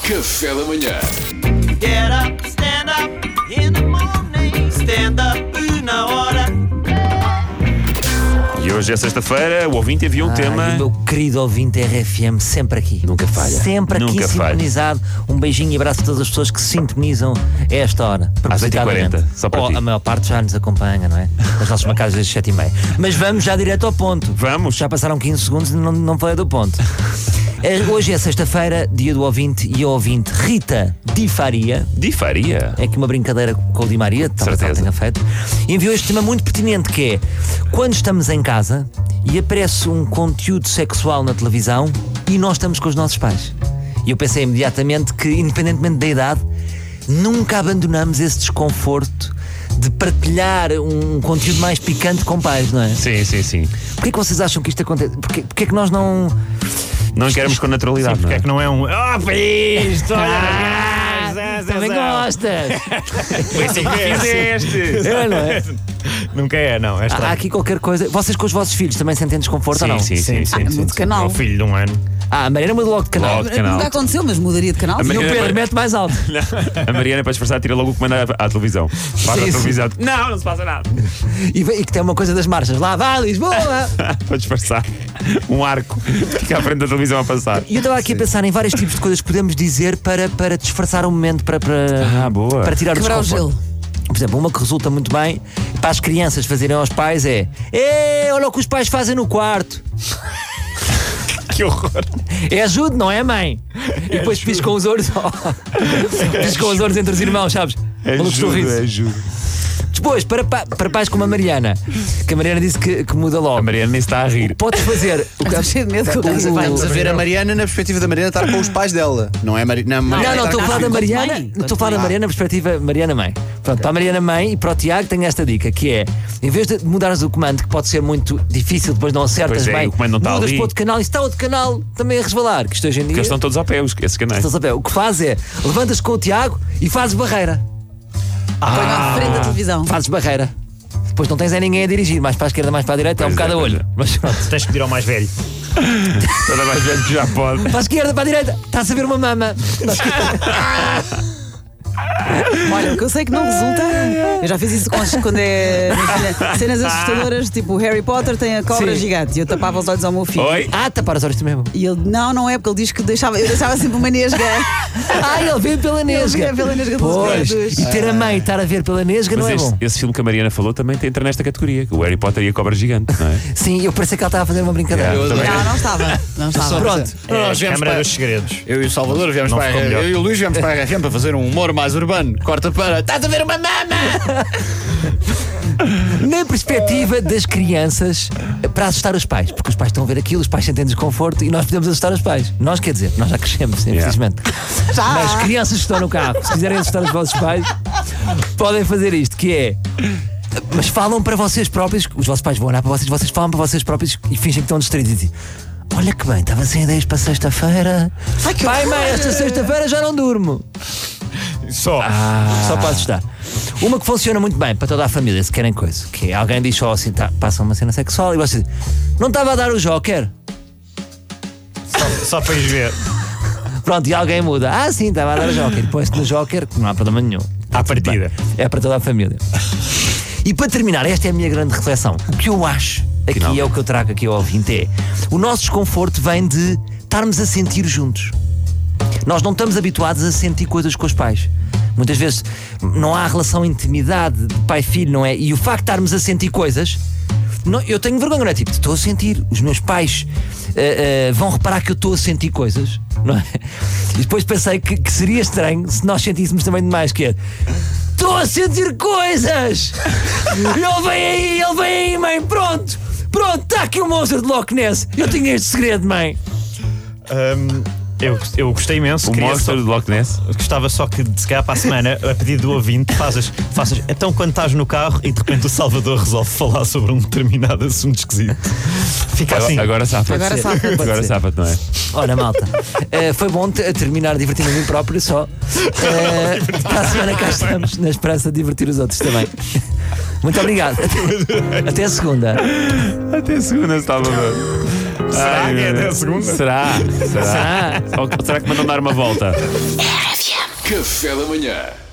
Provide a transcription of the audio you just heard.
Café da manhã. Get up, stand up in the morning. Stand up na hora. E hoje é sexta-feira, o ouvinte enviou um tema. O meu querido ouvinte RFM, sempre aqui. Nunca falha. Sempre aqui Nunca falha. sintonizado. Um beijinho e abraço a todas as pessoas que se sintonizam a esta hora. Às 8h40, só para ti. A maior parte já nos acompanha, não é? Nas nossas macadas das 7h30. Mas vamos já direto ao ponto. Vamos. Já passaram 15 segundos e não falei do ponto. Hoje é sexta-feira, dia do ouvinte, e a ouvinte Rita Di Faria. Di Faria? É aqui uma brincadeira com o Di Maria, talvez ela tenha feito. Enviou este tema muito pertinente, que é: quando estamos em casa e aparece um conteúdo sexual na televisão e nós estamos com os nossos pais. E eu pensei imediatamente que, independentemente da idade, nunca abandonamos esse desconforto de partilhar um conteúdo mais picante com pais, não é? Sim, sim, sim. Porquê que vocês acham que isto acontece? Porquê que nós não queremos com naturalidade, Sim, porque é que não é um. Isto, também gostas? Foi assim que fizeste. É, não é? Nunca é, não. É Há estranho. aqui qualquer coisa. Vocês com os vossos filhos também sentem desconforto ou não? Sim, sim, sim. Muda de canal. É o filho de um ano. A Mariana muda logo de canal. Logo de canal. Nunca aconteceu, mas mudaria de canal. E o Pedro mete mais alto. A Mariana, para disfarçar, tira logo o comando à televisão. Faz a Sim, televisão. Não se passa nada. E que tem uma coisa das marchas. Lá vai Lisboa! Para disfarçar. Um arco. Fica à frente da televisão a passar. E eu estava aqui a pensar em vários tipos de coisas que podemos dizer para disfarçar o momento, para boa. tirar o Quebrar o desconforto. gelo. Por exemplo, uma que resulta muito bem para as crianças fazerem aos pais é: olha o que os pais fazem no quarto. Que horror. É ajude, não é, mãe? E depois piscam os olhos. Piscam os olhos entre os irmãos, sabes? Maluco sorriso. Ajuda. Depois, para pais como a Mariana, que a Mariana disse que muda logo. A Mariana nem está a rir. Podes fazer. Estou cheio de medo que eu disse. Vamos a ver a Mariana na perspectiva da Mariana estar com os pais dela. Não é Mariana. Não, estou a falar da Mariana. mãe. Estou a falar da Mariana na perspectiva Mariana Mãe. Pronto, para a Mariana Mãe e para o Tiago tenho esta dica, que é: em vez de mudares o comando, que pode ser muito difícil, depois não acertas Pois é, bem, o comando não está mudas ali. para outro canal e está outro canal também a resvalar. Que isto hoje em dia. Porque eles estão todos ao pé, esses canais. Estás a ver? O que faz é: levantas com o Tiago e fazes barreira. Põe à frente da televisão. Fazes barreira. Depois não tens ninguém a dirigir, mais para a esquerda, mais para a direita, é um Pois bocado é, a pois olho. Mas pronto. Tens que pedir ao mais velho. Toda mais velho que já pode. Para a esquerda, para a direita, está-se a ver uma mama. Olha, o que eu sei que não resulta. Eu já fiz isso quando é. imagina, cenas assustadoras, tipo o Harry Potter tem a cobra Sim. gigante e eu tapava os olhos ao meu filho. Oi? Tapar os olhos também é bom. E ele, não é, porque ele diz que eu deixava sempre uma nesga. Ele vê pela nesga. Ele vê pela nesga dos Pois, dedos. e ter a mãe e estar a ver pela nesga não é Mas bom. esse filme que a Mariana falou também entra nesta categoria. O Harry Potter e a cobra gigante, não é? Sim, eu parecia que ela estava a fazer uma brincadeira. Yeah. Também. Não estava. Não estava. Pronto. Nós viemos Câmara para... dos Segredos. Eu e o Salvador viemos Não para ficou melhor. Eu e o Luís viemos para a RFM para fazer um humor mais urbano. Corta para. Estás a ver uma mama! Na perspectiva das crianças, para assustar os pais, porque os pais estão a ver aquilo, os pais sentem desconforto e nós podemos assustar os pais. Nós, quer dizer, nós já crescemos, infelizmente. Mas crianças que estão no carro, se quiserem assustar os vossos pais, podem fazer isto, que é: mas falam para vocês próprios, os vossos pais vão olhar para vocês falam para vocês próprios e fingem que estão distraídos e dizem: olha que bem, estava sem ideias para sexta-feira. Pai, mãe, esta sexta-feira já não durmo. Só. Só para assustar. Uma que funciona muito bem para toda a família, se querem coisa, que é alguém diz só assim, passa uma cena sexual e você diz: não estava a dar o Joker? Só para ir ver. Pronto, e alguém muda: sim, estava a dar o Joker. E põe-se no Joker, que não há problema nenhum. À partida. É para toda a família. E para terminar, esta é a minha grande reflexão. O que eu acho, aqui Não. é o que eu trago aqui ao ouvinte, é: o nosso desconforto vem de estarmos a sentir juntos. Nós não estamos habituados a sentir coisas com os pais. Muitas vezes não há relação de intimidade de pai-filho, não é? E o facto de estarmos a sentir coisas, eu tenho vergonha, não é? Tipo, estou a sentir. Os meus pais vão reparar que eu estou a sentir coisas, não é? E depois pensei que seria estranho se nós sentíssemos também demais, que é: estou a sentir coisas! Ele vem aí, mãe, pronto, está aqui o monstro de Loch Ness. Eu tinha este segredo, mãe. Eu gostei imenso. O queria monstro só- de Loch Ness. Gostava só que, se calhar, para a semana, a pedido do ouvinte, faças. Então, quando estás no carro e de repente o Salvador resolve falar sobre um determinado assunto esquisito, fica assim. Agora safa. Agora safa. Agora safa, não é? Ora, malta, foi bom terminar divertindo a mim próprio só. Para a semana cá estamos, na esperança de divertir os outros também. Muito obrigado. Até a segunda. Até segunda, Salvador. Será que é até a segunda? Será? Ou será que mandam dar uma volta? Café da manhã.